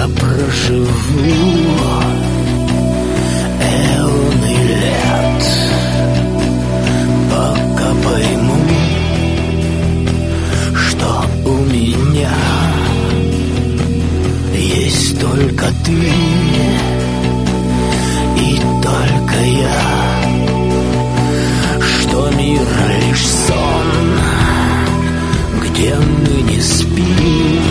проживу эоны лет, пока пойму, что у меня есть только ты и только я, что мир лишь сон, где мы не спим,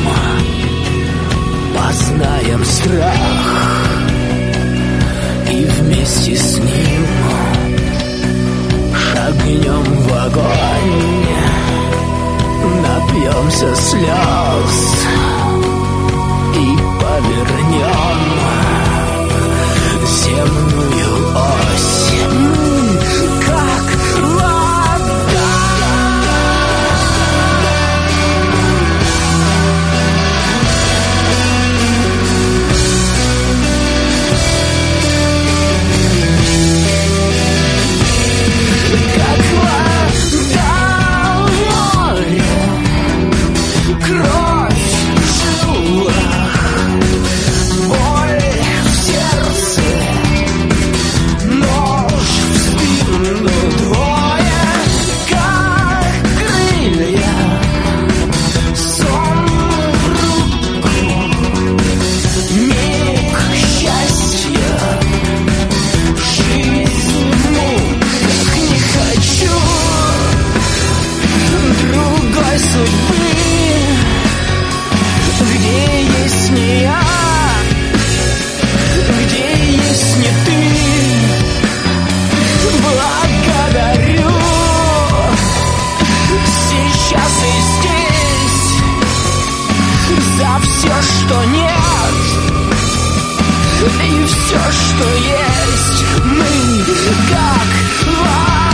познаем страх и вместе с ним шагнем в огонь, напьемся слез и повернем земную ось. Как вода. Как вода в море, кровь в жилах, боль в сердце, нож в спину, двое, как крылья, сон в руку, миг счастья, жизнь в муках, не хочу другой судьбы, где есть не я, где есть не ты. Благодарю сейчас и здесь за все, что нет, и все, что есть. Мы как вода.